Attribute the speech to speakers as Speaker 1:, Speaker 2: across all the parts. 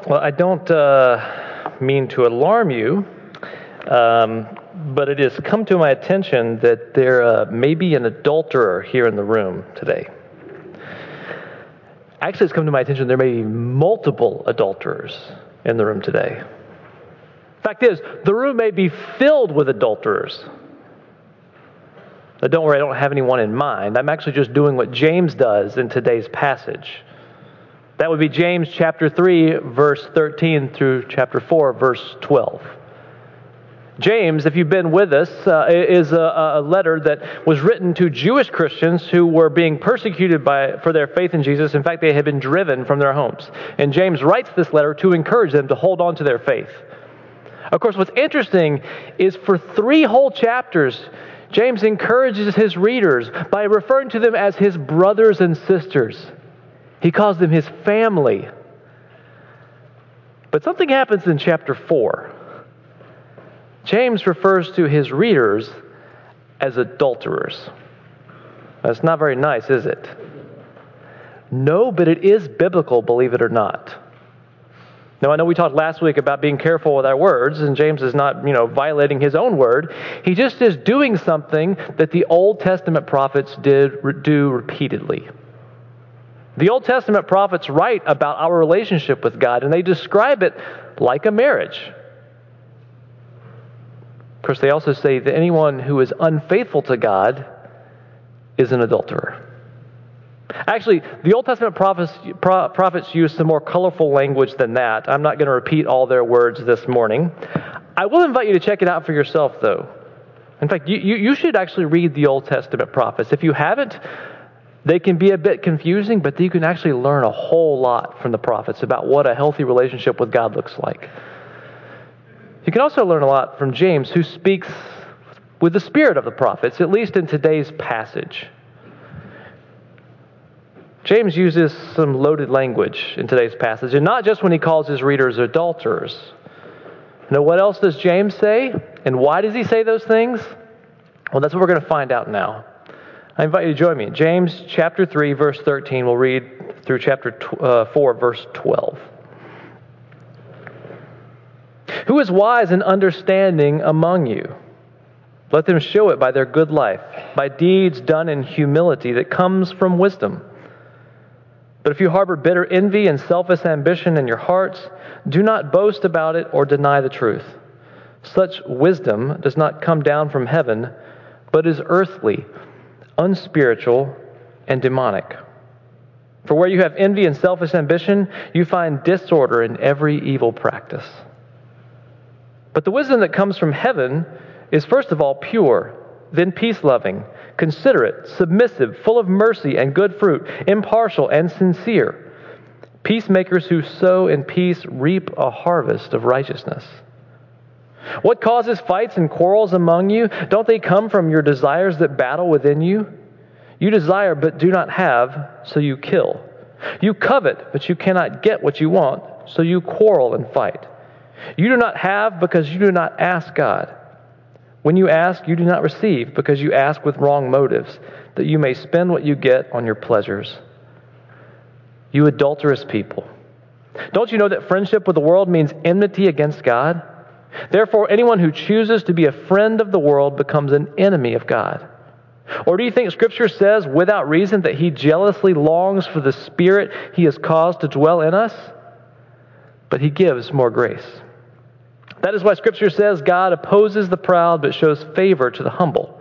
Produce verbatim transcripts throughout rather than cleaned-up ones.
Speaker 1: Well, I don't uh, mean to alarm you, um, but it has come to my attention that there uh, may be an adulterer here in the room today. Actually, it's come to my attention there may be multiple adulterers in the room today. Fact is, the room may be filled with adulterers. But don't worry, I don't have anyone in mind. I'm actually just doing what James does in today's passage. That would be James chapter three, verse thirteen through chapter four, verse twelve. James, if you've been with us, uh, is a, a letter that was written to Jewish Christians who were being persecuted by for their faith in Jesus. In fact, they had been driven from their homes. And James writes this letter to encourage them to hold on to their faith. Of course, what's interesting is for three whole chapters, James encourages his readers by referring to them as his brothers and sisters. He calls them his family. But something happens in chapter four. James refers to his readers as adulterers. That's not very nice, is it? No, but it is biblical, believe it or not. Now, I know we talked last week about being careful with our words, and James is not, you know, violating his own word. He just is doing something that the Old Testament prophets did do repeatedly. The Old Testament prophets write about our relationship with God, and they describe it like a marriage. Of course, they also say that anyone who is unfaithful to God is an adulterer. Actually, the Old Testament prophets, pro, prophets use some more colorful language than that. I'm not going to repeat all their words this morning. I will invite you to check it out for yourself, though. In fact, you, you, you should actually read the Old Testament prophets. If you haven't, they can be a bit confusing, but you can actually learn a whole lot from the prophets about what a healthy relationship with God looks like. You can also learn a lot from James, who speaks with the spirit of the prophets, at least in today's passage. James uses some loaded language in today's passage, and not just when he calls his readers adulterers. Now, what else does James say? And why does he say those things? Well, that's what we're going to find out now. I invite you to join me. James chapter three, verse thirteen. We'll read through chapter four, verse twelve. Who is wise and understanding among you? Let them show it by their good life, by deeds done in humility that comes from wisdom. But if you harbor bitter envy and selfish ambition in your hearts, do not boast about it or deny the truth. Such wisdom does not come down from heaven, but is earthly, unspiritual, and demonic. For where you have envy and selfish ambition, you find disorder in every evil practice. But the wisdom that comes from heaven is first of all pure, then peace-loving, considerate, submissive, full of mercy and good fruit, impartial and sincere. Peacemakers who sow in peace reap a harvest of righteousness. What causes fights and quarrels among you? Don't they come from your desires that battle within you? You desire but do not have, so you kill. You covet, but you cannot get what you want, so you quarrel and fight. You do not have because you do not ask God. When you ask, you do not receive because you ask with wrong motives, that you may spend what you get on your pleasures. You adulterous people. Don't you know that friendship with the world means enmity against God? Therefore, anyone who chooses to be a friend of the world becomes an enemy of God. Or do you think Scripture says without reason that He jealously longs for the Spirit He has caused to dwell in us? But He gives more grace. That is why Scripture says God opposes the proud but shows favor to the humble.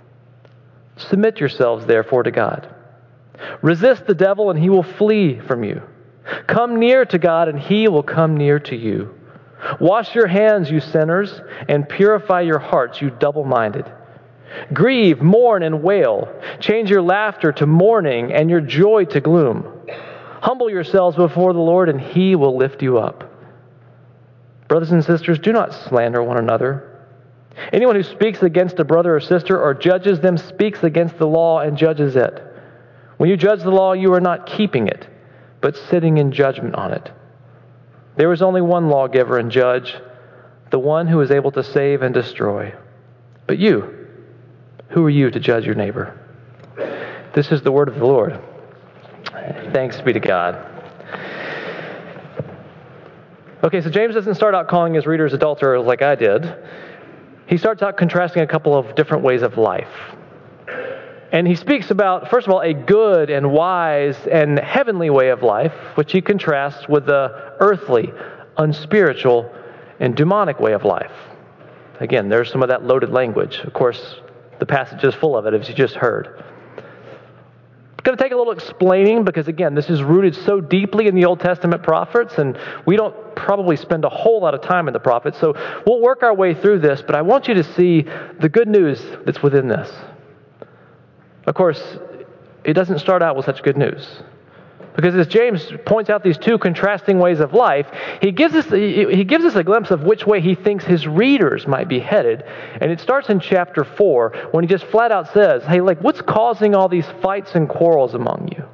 Speaker 1: Submit yourselves, therefore, to God. Resist the devil and he will flee from you. Come near to God and He will come near to you. Wash your hands, you sinners, and purify your hearts, you double-minded. Grieve, mourn, and wail. Change your laughter to mourning and your joy to gloom. Humble yourselves before the Lord and He will lift you up. Brothers and sisters, do not slander one another. Anyone who speaks against a brother or sister or judges them speaks against the law and judges it. When you judge the law, you are not keeping it, but sitting in judgment on it. There is only one lawgiver and judge, the one who is able to save and destroy. But you, who are you to judge your neighbor? This is the word of the Lord. Thanks be to God. Okay, so James doesn't start out calling his readers adulterers like I did. He starts out contrasting a couple of different ways of life. And he speaks about, first of all, a good and wise and heavenly way of life, which he contrasts with the earthly, unspiritual, and demonic way of life. Again, there's some of that loaded language. Of course, the passage is full of it, as you just heard. It's going to take a little explaining because, again, this is rooted so deeply in the Old Testament prophets, and we don't probably spend a whole lot of time in the prophets. So we'll work our way through this, but I want you to see the good news that's within this. Of course, it doesn't start out with such good news. Because as James points out these two contrasting ways of life, he gives us he gives us a glimpse of which way he thinks his readers might be headed. And it starts in chapter four when he just flat out says, hey, like, what's causing all these fights and quarrels among you?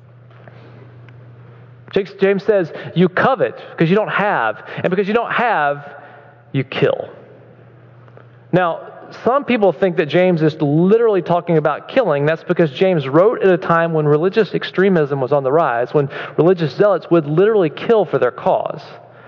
Speaker 1: James says, you covet because you don't have, and because you don't have, you kill. Now, some people think that James is literally talking about killing. That's because James wrote at a time when religious extremism was on the rise, when religious zealots would literally kill for their cause.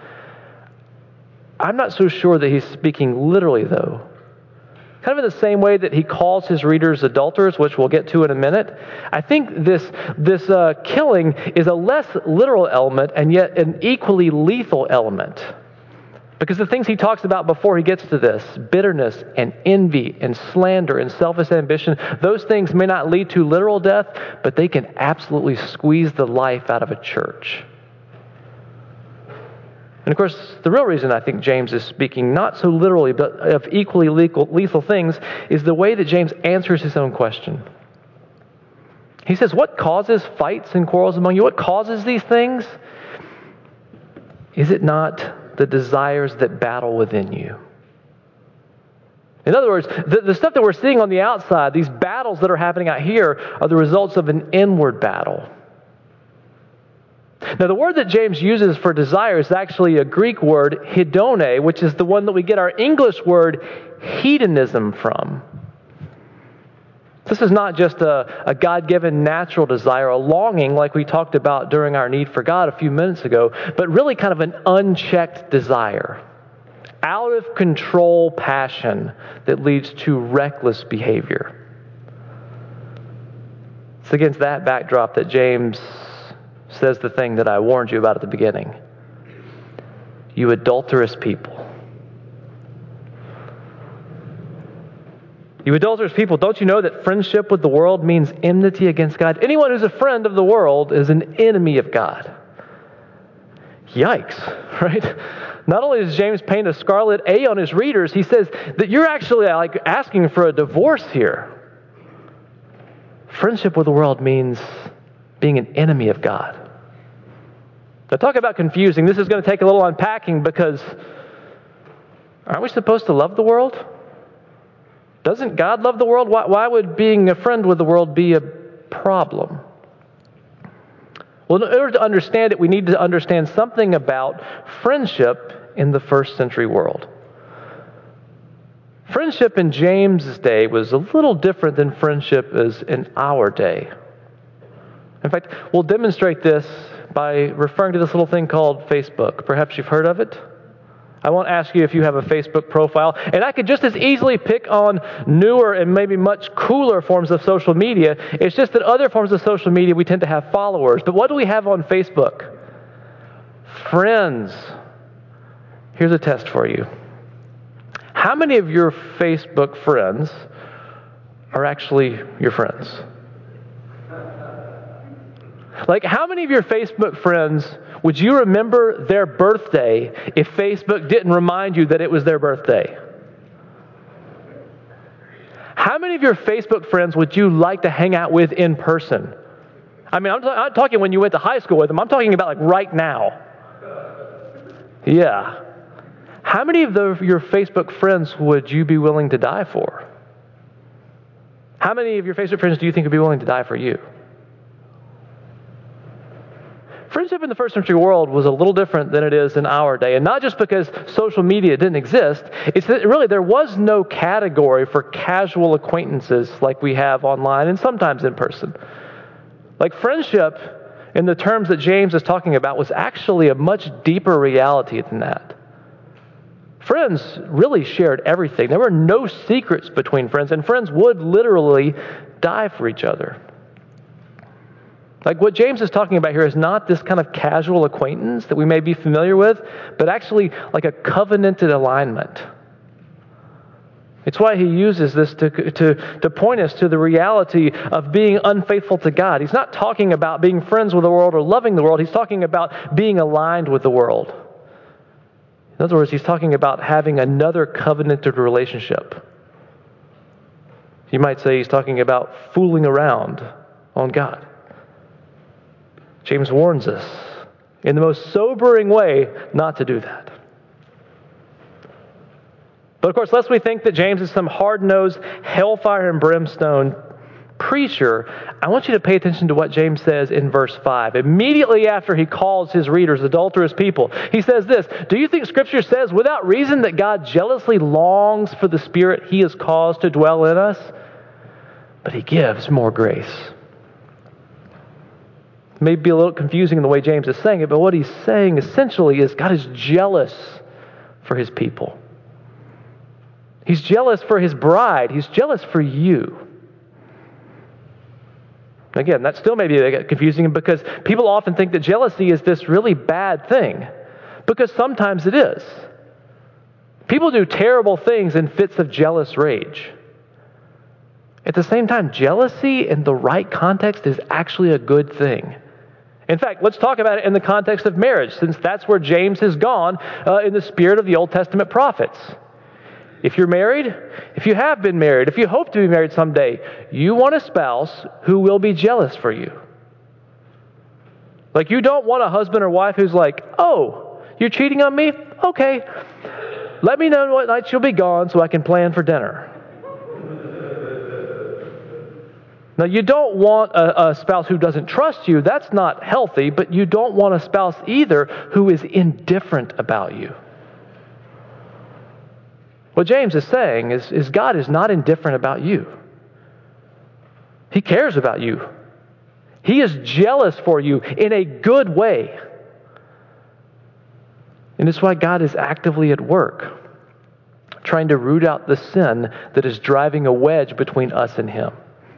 Speaker 1: I'm not so sure that he's speaking literally, though. Kind of in the same way that he calls his readers adulterers, which we'll get to in a minute. I think this, this uh, killing is a less literal element and yet an equally lethal element. Because the things he talks about before he gets to this, bitterness and envy and slander and selfish ambition, those things may not lead to literal death, but they can absolutely squeeze the life out of a church. And of course, the real reason I think James is speaking not so literally, but of equally lethal, lethal things, is the way that James answers his own question. He says, what causes fights and quarrels among you? What causes these things? Is it not the desires that battle within you? In other words, the, the stuff that we're seeing on the outside, these battles that are happening out here, are the results of an inward battle. Now, the word that James uses for desire is actually a Greek word, hedone, which is the one that we get our English word hedonism from. This is not just a, a God-given natural desire, a longing like we talked about during our need for God a few minutes ago, but really kind of an unchecked desire, out of control passion that leads to reckless behavior. It's against that backdrop that James says the thing that I warned you about at the beginning. You adulterous people. You adulterous people, don't you know that friendship with the world means enmity against God? Anyone who's a friend of the world is an enemy of God. Yikes, right? Not only does James paint a scarlet A on his readers, he says that you're actually like asking for a divorce here. Friendship with the world means being an enemy of God. Now, talk about confusing. This is going to take a little unpacking because aren't we supposed to love the world? Doesn't God love the world? Why, why would being a friend with the world be a problem? Well, in order to understand it, we need to understand something about friendship in the first century world. Friendship in James' day was a little different than friendship is in our day. In fact, we'll demonstrate this by referring to this little thing called Facebook. Perhaps you've heard of it. I won't ask you if you have a Facebook profile. And I could just as easily pick on newer and maybe much cooler forms of social media. It's just that other forms of social media, we tend to have followers. But what do we have on Facebook? Friends. Here's a test for you. How many of your Facebook friends are actually your friends? Like, how many of your Facebook friends would you remember their birthday if Facebook didn't remind you that it was their birthday? How many of your Facebook friends would you like to hang out with in person? I mean, I'm, t- I'm not talking when you went to high school with them. I'm talking about like right now. Yeah. How many of the, your Facebook friends would you be willing to die for? How many of your Facebook friends do you think would be willing to die for you? Friendship in the first century world was a little different than it is in our day. And not just because social media didn't exist. It's that really there was no category for casual acquaintances like we have online and sometimes in person. Like friendship in the terms that James is talking about was actually a much deeper reality than that. Friends really shared everything. There were no secrets between friends, and friends would literally die for each other. Like what James is talking about here is not this kind of casual acquaintance that we may be familiar with, but actually like a covenanted alignment. It's why he uses this to, to, to point us to the reality of being unfaithful to God. He's not talking about being friends with the world or loving the world. He's talking about being aligned with the world. In other words, he's talking about having another covenanted relationship. You might say he's talking about fooling around on God. James warns us in the most sobering way not to do that. But of course, lest we think that James is some hard-nosed, hellfire and brimstone preacher, I want you to pay attention to what James says in verse five. Immediately after he calls his readers adulterous people, he says this, "Do you think Scripture says without reason that God jealously longs for the Spirit he has caused to dwell in us? But he gives more grace." It may be a little confusing in the way James is saying it, but what he's saying essentially is God is jealous for his people. He's jealous for his bride. He's jealous for you. Again, that still may be confusing because people often think that jealousy is this really bad thing, because sometimes it is. People do terrible things in fits of jealous rage. At the same time, jealousy in the right context is actually a good thing. In fact, let's talk about it in the context of marriage, since that's where James has gone uh, in the spirit of the Old Testament prophets. If you're married, if you have been married, if you hope to be married someday, you want a spouse who will be jealous for you. Like, you don't want a husband or wife who's like, "Oh, you're cheating on me? Okay. Let me know what night you'll be gone so I can plan for dinner." Now, you don't want a, a spouse who doesn't trust you. That's not healthy, but you don't want a spouse either who is indifferent about you. What James is saying is, is God is not indifferent about you. He cares about you. He is jealous for you in a good way. And it's why God is actively at work, trying to root out the sin that is driving a wedge between us and Him.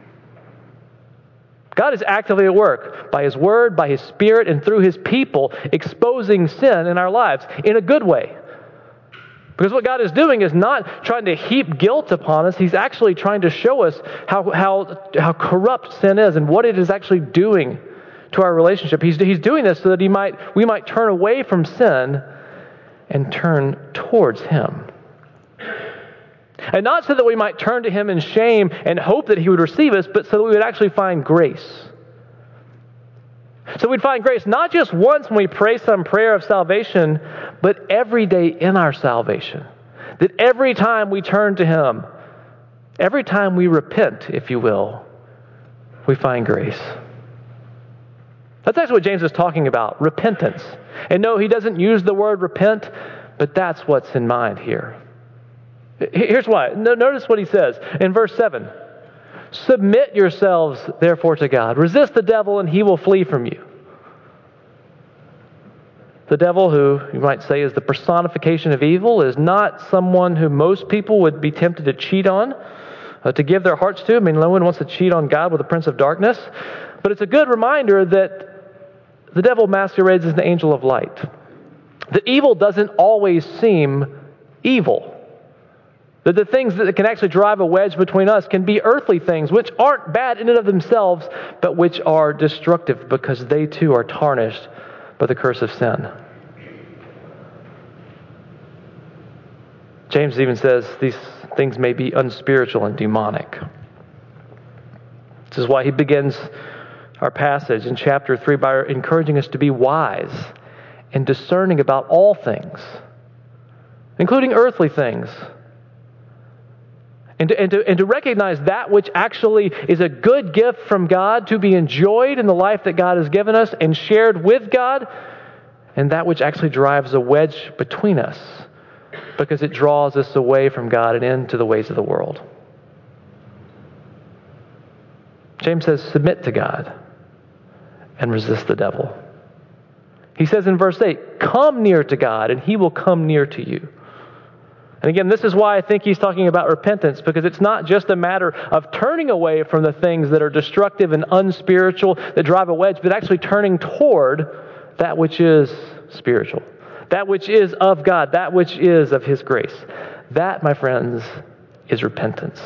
Speaker 1: God is actively at work by His Word, by His Spirit, and through His people, exposing sin in our lives in a good way. Because what God is doing is not trying to heap guilt upon us. He's actually trying to show us how, how, how corrupt sin is and what it is actually doing to our relationship. He's, he's doing this so that he might, we might turn away from sin and turn towards Him. And not so that we might turn to Him in shame and hope that He would receive us, but so that we would actually find grace. So we'd find grace not just once when we pray some prayer of salvation, but every day in our salvation. That every time we turn to Him, every time we repent, if you will, we find grace. That's actually what James is talking about, repentance. And no, he doesn't use the word repent, but that's what's in mind here. Here's why. Notice what he says in verse seven. "Submit yourselves, therefore, to God. Resist the devil, and he will flee from you." The devil, who you might say is the personification of evil, is not someone who most people would be tempted to cheat on, uh, to give their hearts to. I mean, no one wants to cheat on God with the prince of darkness. But it's a good reminder that the devil masquerades as an angel of light. That evil doesn't always seem evil. That the things that can actually drive a wedge between us can be earthly things, which aren't bad in and of themselves, but which are destructive because they too are tarnished by the curse of sin. James even says these things may be unspiritual and demonic. This is why he begins our passage in chapter three by encouraging us to be wise and discerning about all things, including earthly things. And to, and, to, and to recognize that which actually is a good gift from God to be enjoyed in the life that God has given us and shared with God, and that which actually drives a wedge between us because it draws us away from God and into the ways of the world. James says, submit to God. and resist the devil. He says in verse eight, come near to God and he will come near to you. And again, this is why I think he's talking about repentance, because it's not just a matter of turning away from the things that are destructive and unspiritual that drive a wedge, but actually turning toward that which is spiritual, that which is of God, that which is of his grace. That, my friends, is repentance.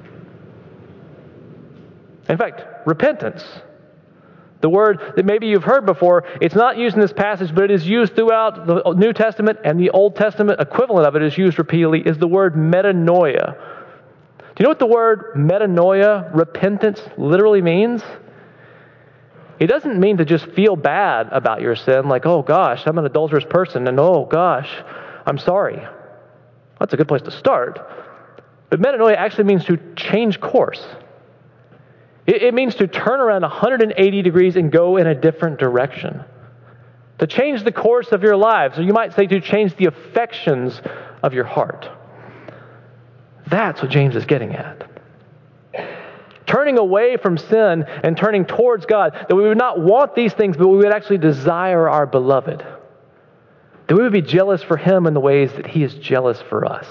Speaker 1: In fact, repentance, the word that maybe you've heard before, it's not used in this passage, but it is used throughout the New Testament, and the Old Testament equivalent of it is used repeatedly, is the word metanoia. Do you know what the word metanoia, repentance, literally means? It doesn't mean to just feel bad about your sin, like, oh gosh, I'm an adulterous person, and oh gosh, I'm sorry. That's a good place to start. But metanoia actually means to change course. It means to turn around one hundred eighty degrees and go in a different direction. To change the course of your lives, or you might say to change the affections of your heart. That's what James is getting at. Turning away from sin and turning towards God, that we would not want these things, but we would actually desire our beloved. That we would be jealous for him in the ways that he is jealous for us.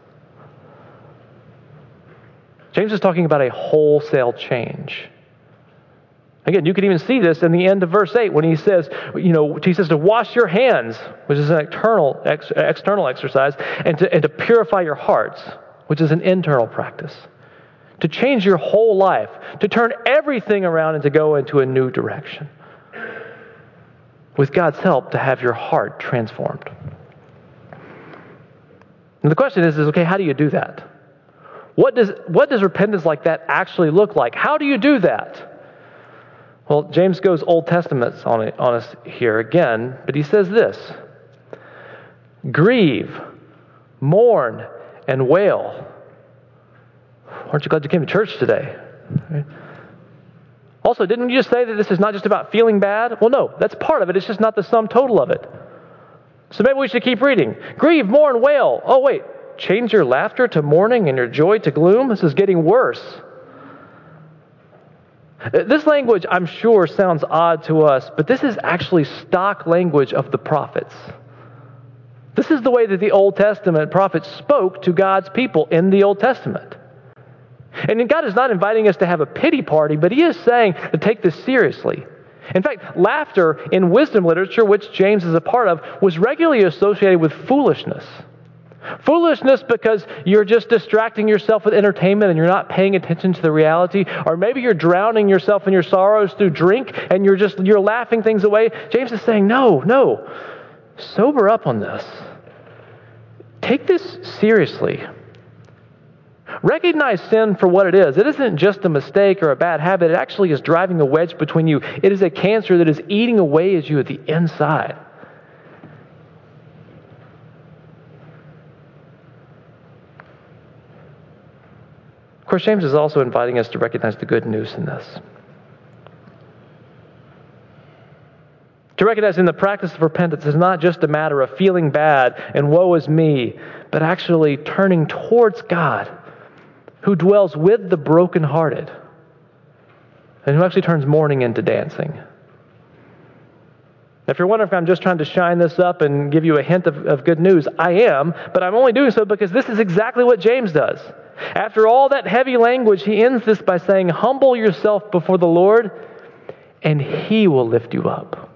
Speaker 1: James is talking about a wholesale change. Again, you can even see this in the end of verse eight when he says, you know, he says to wash your hands, which is an external, ex, external exercise, and to, and to purify your hearts, which is an internal practice. To change your whole life, to turn everything around and to go into a new direction. With God's help, to have your heart transformed. And the question is, is okay, how do you do that? What does, what does repentance like that actually look like? How do you do that? Well, James goes Old Testament on, it, on us here again, but he says this. Grieve, mourn, and wail. Aren't you glad you came to church today? Also, didn't you just say that this is not just about feeling bad? Well, no, that's part of it. It's just not the sum total of it. So maybe we should keep reading. Grieve, mourn, wail. Oh, wait. Change your laughter to mourning and your joy to gloom? This is getting worse. This language, I'm sure, sounds odd to us, but this is actually stock language of the prophets. This is the way that the Old Testament prophets spoke to God's people in the Old Testament. And God is not inviting us to have a pity party, but he is saying to take this seriously. In fact, laughter in wisdom literature, which James is a part of, was regularly associated with foolishness. Foolishness because you're just distracting yourself with entertainment and you're not paying attention to the reality. Or maybe you're drowning yourself in your sorrows through drink and you're just, you're laughing things away. James is saying, no, no. Sober up on this. Take this seriously. Recognize sin for what it is. It isn't just a mistake or a bad habit. It actually is driving a wedge between you. It is a cancer that is eating away at you at the inside. Of course, James is also inviting us to recognize the good news in this. To recognize in the practice of repentance is not just a matter of feeling bad and woe is me, but actually turning towards God, who dwells with the brokenhearted, and who actually turns mourning into dancing. If you're wondering if I'm just trying to shine this up and give you a hint of, of good news, I am, but I'm only doing so because this is exactly what James does. After all that heavy language, he ends this by saying, humble yourself before the Lord, and he will lift you up.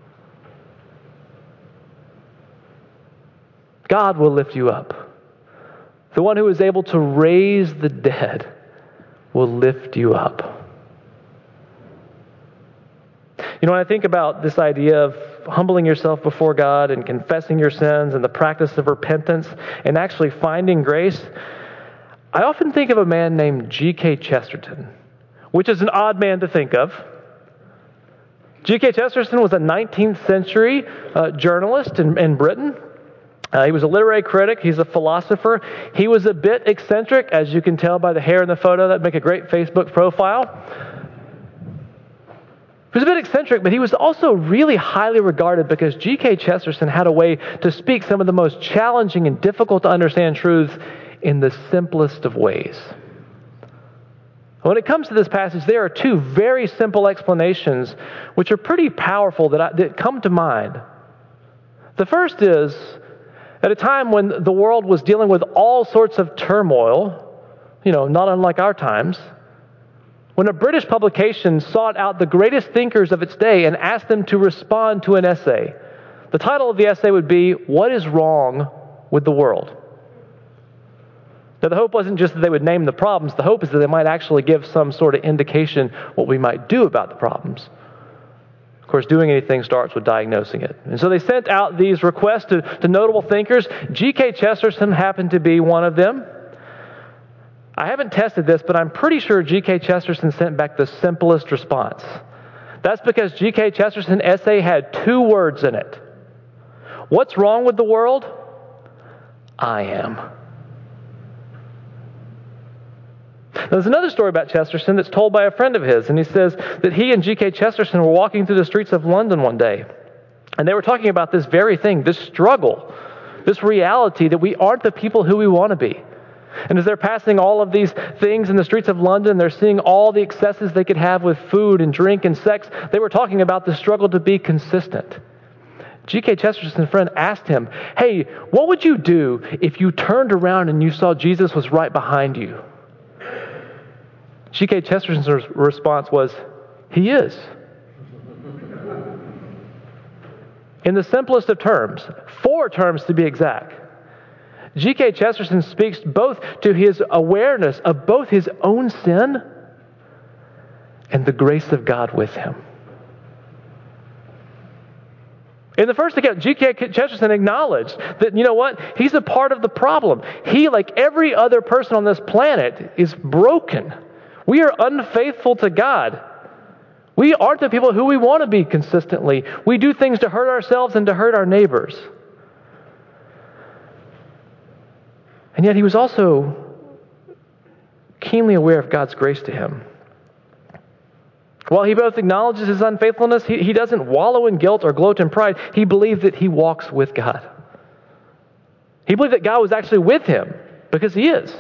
Speaker 1: God will lift you up. The one who is able to raise the dead will lift you up. You know, when I think about this idea of humbling yourself before God and confessing your sins and the practice of repentance and actually finding grace, I often think of a man named G K Chesterton, which is an odd man to think of. G K Chesterton was a nineteenth century uh, journalist in, in Britain. Uh, he was a literary critic. He's a philosopher. He was a bit eccentric, as you can tell by the hair in the photo. That'd make a great Facebook profile. He was a bit eccentric, but he was also really highly regarded because G K Chesterton had a way to speak some of the most challenging and difficult to understand truths in the simplest of ways. When it comes to this passage, there are two very simple explanations which are pretty powerful that, I, that come to mind. The first is, at a time when the world was dealing with all sorts of turmoil, you know, not unlike our times, when a British publication sought out the greatest thinkers of its day and asked them to respond to an essay, the title of the essay would be, "What is Wrong with the World?" Now, the hope wasn't just that they would name the problems. The hope is that they might actually give some sort of indication what we might do about the problems. Of course, doing anything starts with diagnosing it. And so they sent out these requests to, to notable thinkers. G K Chesterton happened to be one of them. I haven't tested this, but I'm pretty sure G K Chesterton sent back the simplest response. That's because G K Chesterton's essay had two words in it. What's wrong with the world? I am. Now, there's another story about Chesterton that's told by a friend of his, and he says that he and G K Chesterton were walking through the streets of London one day, and they were talking about this very thing, this struggle, this reality that we aren't the people who we want to be. And as they're passing all of these things in the streets of London, they're seeing all the excesses they could have with food and drink and sex. They were talking about the struggle to be consistent. G K Chesterton's friend asked him, "Hey, what would you do if you turned around and you saw Jesus was right behind you?" G K Chesterton's response was, "He is." In the simplest of terms, four terms to be exact, G K Chesterton speaks both to his awareness of both his own sin and the grace of God with him. In the first account, G K Chesterton acknowledged that, you know what, he's a part of the problem. He, like every other person on this planet, is broken. We are unfaithful to God. We aren't the people who we want to be consistently. We do things to hurt ourselves and to hurt our neighbors. And yet he was also keenly aware of God's grace to him. While he both acknowledges his unfaithfulness, he, he doesn't wallow in guilt or gloat in pride. He believed that he walks with God. He believed that God was actually with him, because he is.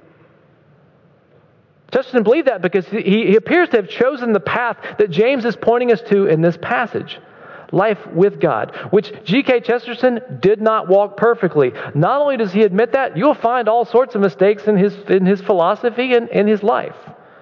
Speaker 1: Chesterton believed that because he, he appears to have chosen the path that James is pointing us to in this passage. Life with God, which G K Chesterton did not walk perfectly. Not only does he admit that, you'll find all sorts of mistakes in his, in his philosophy and in his life.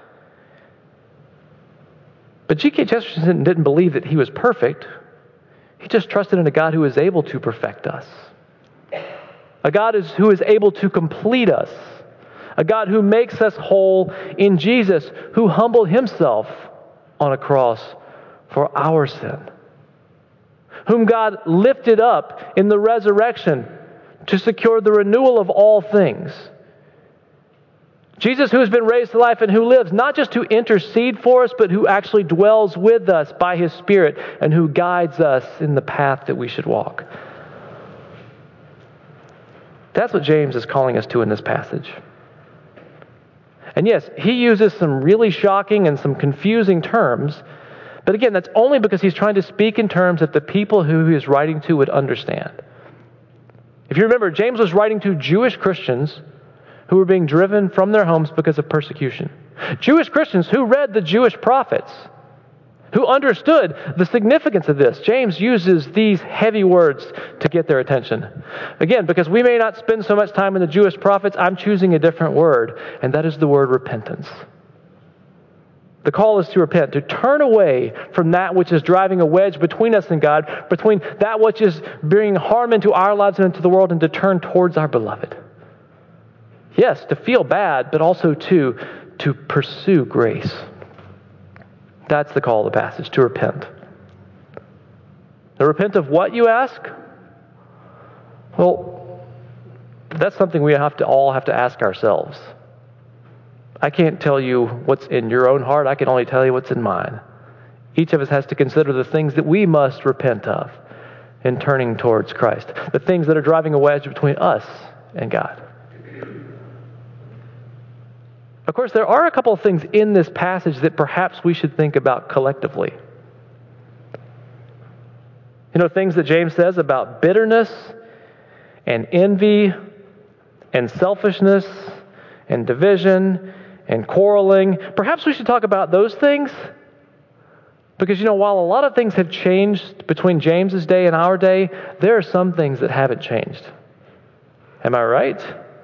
Speaker 1: But G K Chesterton didn't believe that he was perfect. He just trusted in a God who is able to perfect us. A God is, who is able to complete us. A God who makes us whole in Jesus, who humbled himself on a cross for our sin. Whom God lifted up in the resurrection to secure the renewal of all things. Jesus, who has been raised to life and who lives not just to intercede for us, but who actually dwells with us by his Spirit and who guides us in the path that we should walk. That's what James is calling us to in this passage. And yes, he uses some really shocking and some confusing terms, but again, that's only because he's trying to speak in terms that the people who he is writing to would understand. If you remember, James was writing to Jewish Christians who were being driven from their homes because of persecution. Jewish Christians who read the Jewish prophets, who understood the significance of this. James uses these heavy words to get their attention. Again, because we may not spend so much time in the Jewish prophets, I'm choosing a different word, and that is the word repentance. The call is to repent, to turn away from that which is driving a wedge between us and God, between that which is bringing harm into our lives and into the world, and to turn towards our beloved. Yes, to feel bad, but also to, to pursue grace. That's the call of the passage, to repent. To repent of what, you ask? Well, that's something we have to all have to ask ourselves. I can't tell you what's in your own heart. I can only tell you what's in mine. Each of us has to consider the things that we must repent of in turning towards Christ. The things that are driving a wedge between us and God. Of course, there are a couple of things in this passage that perhaps we should think about collectively. You know, things that James says about bitterness and envy and selfishness and division and quarreling. Perhaps we should talk about those things. Because, you know, while a lot of things have changed between James's day and our day, there are some things that haven't changed. Am I right?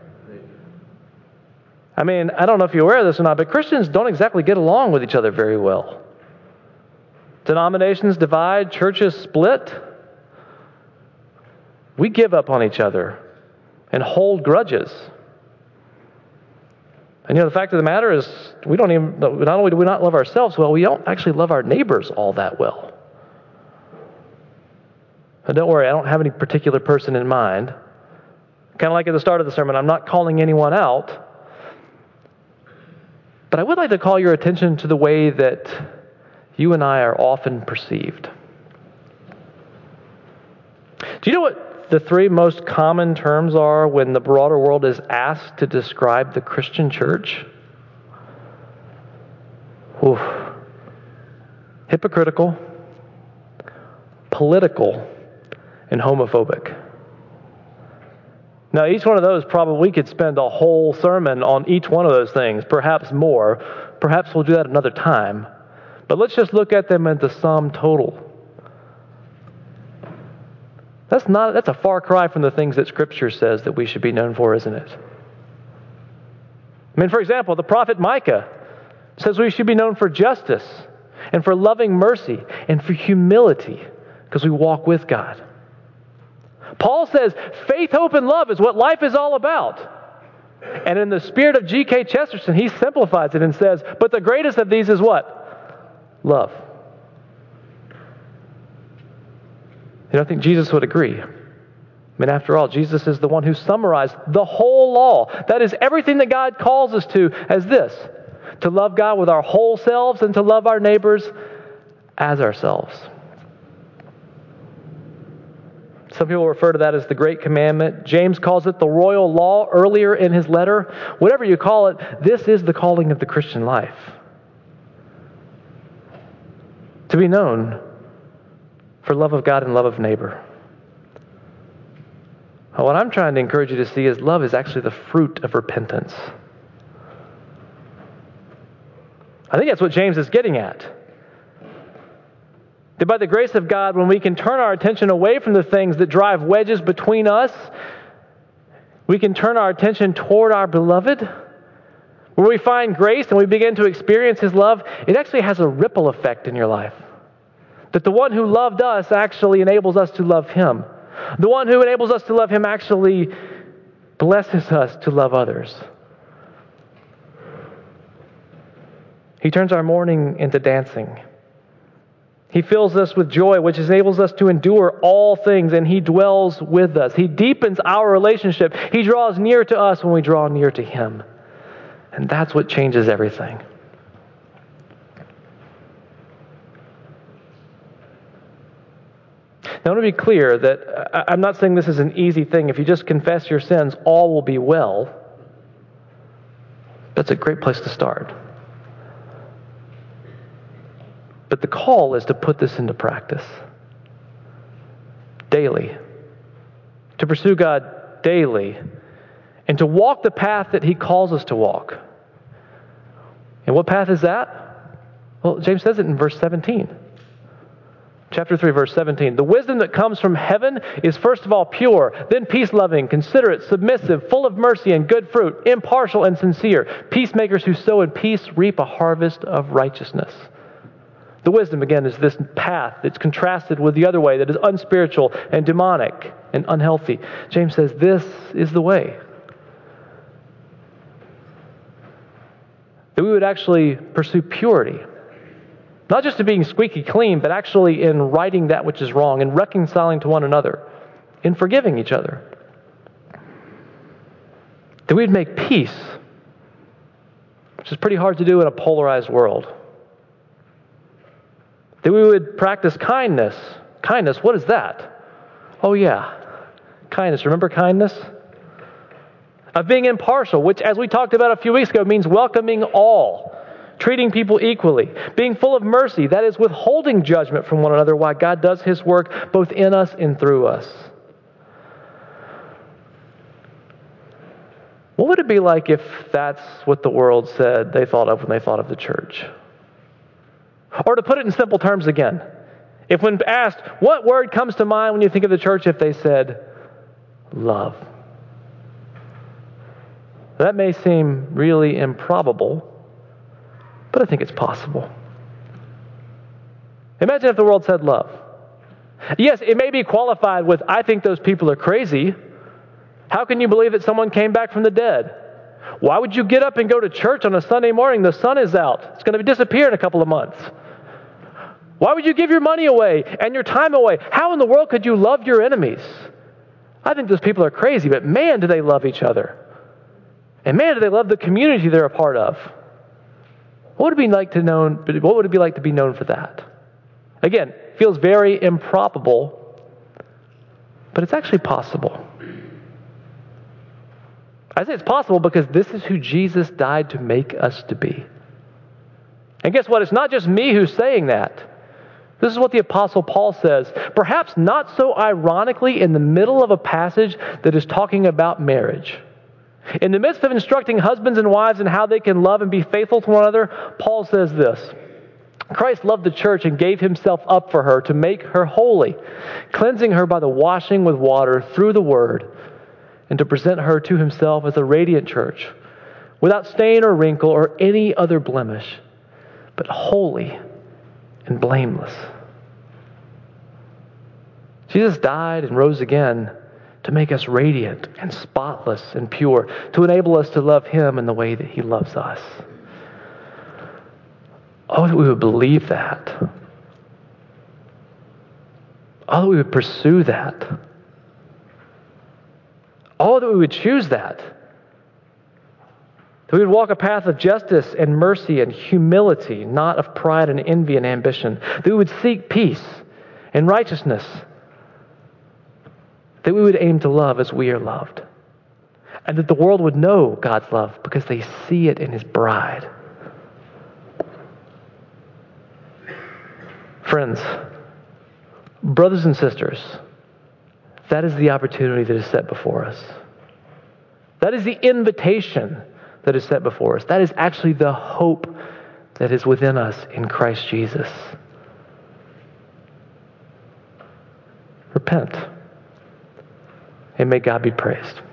Speaker 1: I mean, I don't know if you're aware of this or not, but Christians don't exactly get along with each other very well. Denominations divide, churches split. We give up on each other and hold grudges. And you know, the fact of the matter is, we don't even, not only do we not love ourselves well, we don't actually love our neighbors all that well. And don't worry, I don't have any particular person in mind. Kind of like at the start of the sermon, I'm not calling anyone out. But I would like to call your attention to the way that you and I are often perceived. Do you know what the three most common terms are when the broader world is asked to describe the Christian church? Oof. Hypocritical, political, and homophobic. Now, each one of those probably could spend a whole sermon on each one of those things, perhaps more. Perhaps we'll do that another time. But let's just look at them as the sum total. That's not that's a far cry from the things that Scripture says that we should be known for, isn't it? I mean, for example, the prophet Micah says we should be known for justice and for loving mercy and for humility because we walk with God. Paul says faith, hope, and love is what life is all about. And in the spirit of G K Chesterton, he simplifies it and says, but the greatest of these is what? Love. You know, I think Jesus would agree. I mean, after all, Jesus is the one who summarized the whole law. That is everything that God calls us to as this: to love God with our whole selves and to love our neighbors as ourselves. Some people refer to that as the Great Commandment. James calls it the royal law earlier in his letter. Whatever you call it, this is the calling of the Christian life. To be known for love of God and love of neighbor. What I'm trying to encourage you to see is love is actually the fruit of repentance. I think that's what James is getting at. That by the grace of God, when we can turn our attention away from the things that drive wedges between us, we can turn our attention toward our beloved. Where we find grace and we begin to experience His love, it actually has a ripple effect in your life. That the one who loved us actually enables us to love Him. The one who enables us to love Him actually blesses us to love others. He turns our mourning into dancing. He fills us with joy, which enables us to endure all things, and He dwells with us. He deepens our relationship. He draws near to us when we draw near to Him. And that's what changes everything. Now, I want to be clear that I'm not saying this is an easy thing. If you just confess your sins, all will be well. That's a great place to start. But the call is to put this into practice daily, to pursue God daily, and to walk the path that He calls us to walk. And what path is that? Well, James says it in verse seventeen. Chapter three, verse seventeen. The wisdom that comes from heaven is first of all pure, then peace-loving, considerate, submissive, full of mercy and good fruit, impartial and sincere. Peacemakers who sow in peace reap a harvest of righteousness. The wisdom, again, is this path that's contrasted with the other way that is unspiritual and demonic and unhealthy. James says this is the way. That we would actually pursue purity. Not just in being squeaky clean, but actually in righting that which is wrong, in reconciling to one another, in forgiving each other. That we'd make peace, which is pretty hard to do in a polarized world. That we would practice kindness. Kindness, what is that? Oh yeah, kindness. Remember kindness? Of being impartial, which as we talked about a few weeks ago, means welcoming all. Treating people equally. Being full of mercy, that is withholding judgment from one another while God does His work both in us and through us. What would it be like if that's what the world said they thought of when they thought of the church? Or to put it in simple terms again, if when asked, what word comes to mind when you think of the church, if they said, love. That may seem really improbable, but I think it's possible. Imagine if the world said love. Yes, it may be qualified with, I think those people are crazy. How can you believe that someone came back from the dead? Why would you get up and go to church on a Sunday morning? The sun is out. It's going to disappear in a couple of months. Why would you give your money away and your time away? How in the world could you love your enemies? I think those people are crazy, but man, do they love each other. And man, do they love the community they're a part of. What would it be like to know, what would it be like to be known for that? Again, feels very improbable, but it's actually possible. I say it's possible because this is who Jesus died to make us to be. And guess what? It's not just me who's saying that. This is what the Apostle Paul says, perhaps not so ironically in the middle of a passage that is talking about marriage. In the midst of instructing husbands and wives in how they can love and be faithful to one another, Paul says this, Christ loved the church and gave himself up for her to make her holy, cleansing her by the washing with water through the word, and to present her to himself as a radiant church, without stain or wrinkle or any other blemish, but holy and blameless. Jesus died and rose again to make us radiant and spotless and pure, to enable us to love him in the way that he loves us. Oh, that we would believe that. Oh, that we would pursue that. Oh, that we would choose that. That we would walk a path of justice and mercy and humility, not of pride and envy and ambition. That we would seek peace and righteousness. That we would aim to love as we are loved. And that the world would know God's love because they see it in his bride. Friends, brothers and sisters, that is the opportunity that is set before us. That is the invitation that is set before us. That is actually the hope that is within us in Christ Jesus. Repent, and may God be praised.